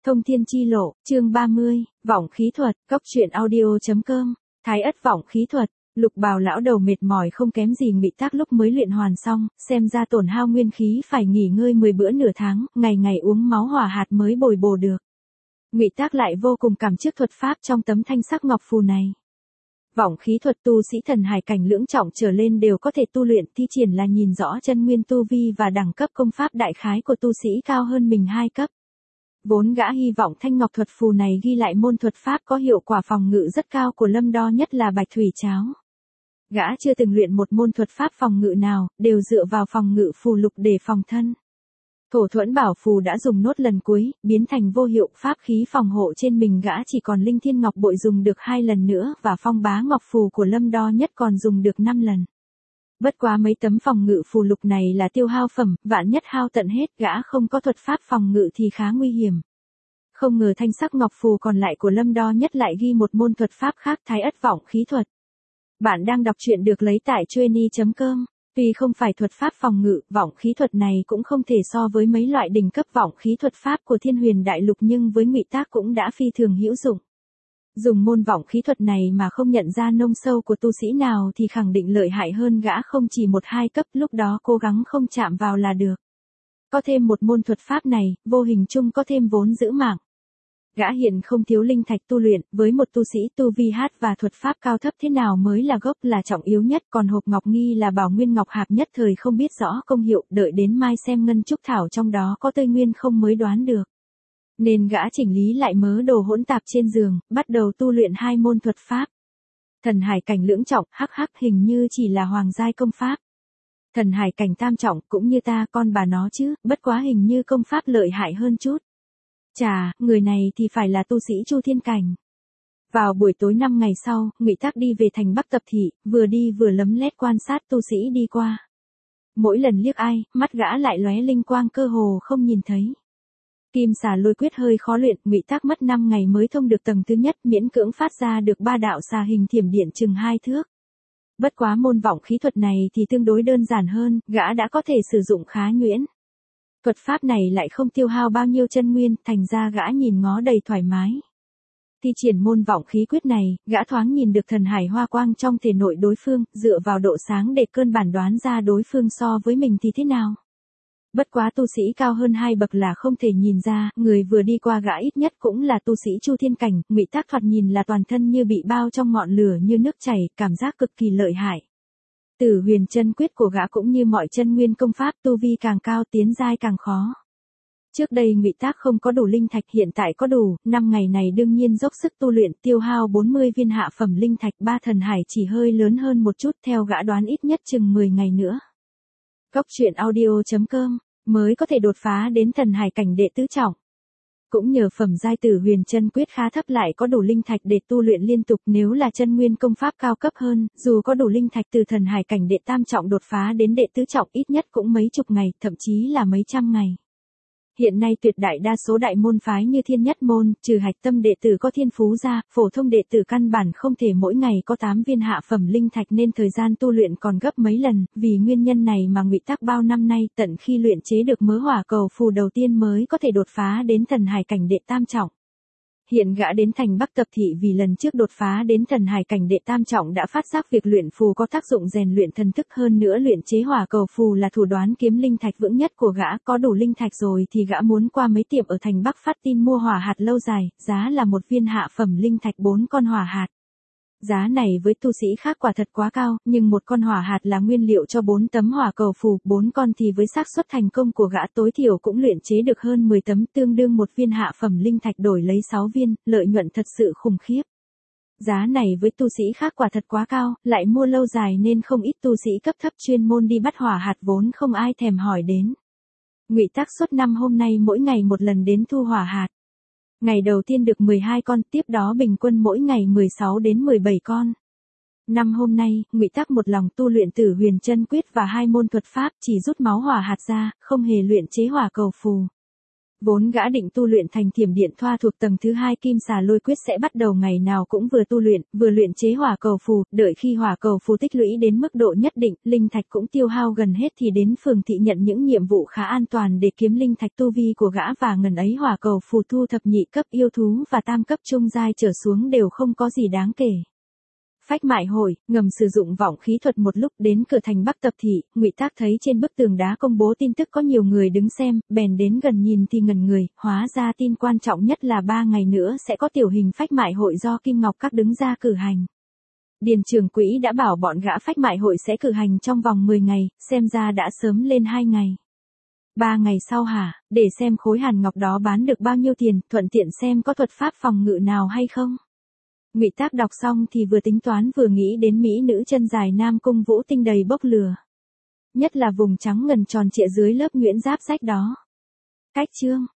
Thông thiên chi lộ, chương 30, vọng khí thuật, cốc truyện audio.com, Thái ất vọng khí thuật. Lục Bào lão đầu mệt mỏi không kém gì Ngụy Tác lúc mới luyện hoàn xong, xem ra tổn hao nguyên khí phải nghỉ ngơi 10 bữa nửa tháng, ngày ngày uống máu hỏa hạt mới bồi bổ được. Ngụy Tác lại vô cùng cảm trước thuật pháp trong tấm thanh sắc ngọc phù này. Vọng khí thuật tu sĩ thần hải cảnh lưỡng trọng trở lên đều có thể tu luyện, thi triển là nhìn rõ chân nguyên tu vi và đẳng cấp công pháp đại khái của tu sĩ cao hơn mình 2 cấp. Vốn gã hy vọng thanh ngọc thuật phù này ghi lại môn thuật pháp có hiệu quả phòng ngự rất cao của Lâm Đo, nhất là Bạch Thủy Cháo. Gã chưa từng luyện một môn thuật pháp phòng ngự nào, đều dựa vào phòng ngự phù lục để phòng thân. Thổ Thuẫn Bảo phù đã dùng nốt lần cuối, biến thành vô hiệu, pháp khí phòng hộ trên mình gã chỉ còn Linh Thiên Ngọc bội dùng được 2 lần nữa, và Phong Bá Ngọc phù của Lâm Đo nhất còn dùng được 5 lần. Bất quá mấy tấm phòng ngự phù lục này là tiêu hao phẩm, vạn nhất hao tận hết, gã không có thuật pháp phòng ngự thì khá nguy hiểm. Không ngờ thanh sắc ngọc phù còn lại của Lâm Đo nhất lại ghi một môn thuật pháp khác, Thái ất vọng khí thuật. Bạn đang đọc truyện được lấy tại Chueny.com. Tuy không phải thuật pháp phòng ngự, vọng khí thuật này cũng không thể so với mấy loại đỉnh cấp vọng khí thuật pháp của Thiên Huyền Đại Lục, nhưng với Ngụy Tác cũng đã phi thường hữu dụng. Dùng môn vọng khí thuật này mà không nhận ra nông sâu của tu sĩ nào thì khẳng định lợi hại hơn gã không chỉ 1-2 cấp, lúc đó cố gắng không chạm vào là được. Có thêm một môn thuật pháp này, vô hình chung có thêm vốn giữ mạng. Gã hiện không thiếu linh thạch tu luyện, với một tu sĩ tu vi hát và thuật pháp cao thấp thế nào mới là gốc là trọng yếu nhất, còn hộp ngọc nghi là bảo nguyên ngọc hạp nhất thời không biết rõ công hiệu, đợi đến mai xem ngân trúc thảo trong đó có tươi nguyên không mới đoán được. Nên gã chỉnh lý lại mớ đồ hỗn tạp trên giường, bắt đầu tu luyện 2 môn thuật pháp. Thần hải cảnh lưỡng trọng, hắc hình như chỉ là hoàng giai công pháp. Thần hải cảnh tam trọng cũng như ta, con bà nó chứ, bất quá hình như công pháp lợi hại hơn chút. Chà, người này thì phải là tu sĩ Chu Thiên cảnh. Vào buổi tối 5 ngày sau, Ngụy Tác đi về thành Bắc Tập Thị, vừa đi vừa lấm lét quan sát tu sĩ đi qua. Mỗi lần liếc ai, mắt gã lại lóe linh quang cơ hồ không nhìn thấy. Kim xà lôi quyết hơi khó luyện, Ngụy Tác mất 5 ngày mới thông được tầng thứ nhất, miễn cưỡng phát ra được 3 đạo xà hình thiểm điện chừng 2 thước. Bất quá môn vọng khí thuật này thì tương đối đơn giản hơn, gã đã có thể sử dụng khá nhuyễn. Thuật pháp này lại không tiêu hao bao nhiêu chân nguyên, thành ra gã nhìn ngó đầy thoải mái. Thi triển môn vọng khí quyết này, gã thoáng nhìn được thần hải hoa quang trong thể nội đối phương, dựa vào độ sáng để cơ bản đoán ra đối phương so với mình thì thế nào. Bất quá tu sĩ cao hơn 2 bậc là không thể nhìn ra, người vừa đi qua gã ít nhất cũng là tu sĩ Chu Thiên cảnh, Ngụy Tác thoạt nhìn là toàn thân như bị bao trong ngọn lửa như nước chảy, cảm giác cực kỳ lợi hại. Tử Huyền chân quyết của gã cũng như mọi chân nguyên công pháp, tu vi càng cao tiến giai càng khó. Trước đây Ngụy Tác không có đủ linh thạch, hiện tại có đủ, 5 ngày này đương nhiên dốc sức tu luyện, tiêu hao 40 viên hạ phẩm linh thạch, 3 thần hải chỉ hơi lớn hơn một chút, theo gã đoán ít nhất chừng 10 ngày nữa. Cốc truyện audio.com mới có thể đột phá đến thần hải cảnh đệ tứ trọng. Cũng nhờ phẩm giai Tử Huyền chân quyết khá thấp lại có đủ linh thạch để tu luyện liên tục, nếu là chân nguyên công pháp cao cấp hơn, dù có đủ linh thạch từ thần hải cảnh đệ tam trọng đột phá đến đệ tứ trọng ít nhất cũng mấy chục ngày, thậm chí là mấy trăm ngày. Hiện nay tuyệt đại đa số đại môn phái như Thiên Nhất môn, trừ hạch tâm đệ tử có thiên phú ra, phổ thông đệ tử căn bản không thể mỗi ngày có 8 viên hạ phẩm linh thạch, nên thời gian tu luyện còn gấp mấy lần, vì nguyên nhân này mà Ngụy Tác bao năm nay tận khi luyện chế được mớ hỏa cầu phù đầu tiên mới có thể đột phá đến thần hải cảnh đệ tam trọng. Hiện gã đến thành Bắc Tập Thị vì lần trước đột phá đến thần hải cảnh đệ tam trọng đã phát giác việc luyện phù có tác dụng rèn luyện thần thức, hơn nữa luyện chế hỏa cầu phù là thủ đoán kiếm linh thạch vững nhất của gã, có đủ linh thạch rồi thì gã muốn qua mấy tiệm ở thành Bắc phát tin mua hỏa hạt lâu dài, giá là 1 viên hạ phẩm linh thạch 4 con hỏa hạt. Giá này với tu sĩ khác quả thật quá cao, nhưng 1 con hỏa hạt là nguyên liệu cho 4 tấm hỏa cầu phù, 4 con thì với xác suất thành công của gã tối thiểu cũng luyện chế được hơn 10 tấm, tương đương 1 viên hạ phẩm linh thạch đổi lấy 6 viên, lợi nhuận thật sự khủng khiếp. Giá này với tu sĩ khác quả thật quá cao, lại mua lâu dài nên không ít tu sĩ cấp thấp chuyên môn đi bắt hỏa hạt vốn không ai thèm hỏi đến. Ngụy Tác suốt 5 hôm nay mỗi ngày một lần đến thu hỏa hạt. Ngày đầu tiên được 12 con, tiếp đó bình quân mỗi ngày 16 đến 17 con. 5 hôm nay, Ngụy Tác một lòng tu luyện Tử Huyền chân quyết và 2 môn thuật pháp, chỉ rút máu hỏa hạt ra, không hề luyện chế hỏa cầu phù. Vốn gã định tu luyện thành thiểm điện thoa thuộc tầng thứ 2 kim xà lôi quyết sẽ bắt đầu ngày nào cũng vừa luyện chế hỏa cầu phù, đợi khi hỏa cầu phù tích lũy đến mức độ nhất định, linh thạch cũng tiêu hao gần hết thì đến phường thị nhận những nhiệm vụ khá an toàn để kiếm linh thạch. Tu vi của gã và ngần ấy hỏa cầu phù thu thập nhị cấp yêu thú và tam cấp trung giai trở xuống đều không có gì đáng kể. Phách mại hội, ngầm sử dụng vọng khí thuật một lúc đến cửa thành Bắc Tập Thị, Ngụy Tác thấy trên bức tường đá công bố tin tức có nhiều người đứng xem, bèn đến gần nhìn thì ngẩn người, hóa ra tin quan trọng nhất là 3 ngày nữa sẽ có tiểu hình phách mại hội do Kim Ngọc Các đứng ra cử hành. Điền trưởng quỹ đã bảo bọn gã phách mại hội sẽ cử hành trong vòng 10 ngày, xem ra đã sớm lên 2 ngày. 3 ngày sau hả, để xem khối hàn ngọc đó bán được bao nhiêu tiền, thuận tiện xem có thuật pháp phòng ngự nào hay không. Ngụy Tác đọc xong thì vừa tính toán vừa nghĩ đến mỹ nữ chân dài Nam Cung Vũ Tinh đầy bốc lửa. Nhất là vùng trắng ngần tròn trịa dưới lớp nhuyễn giáp rách đó. Cách chương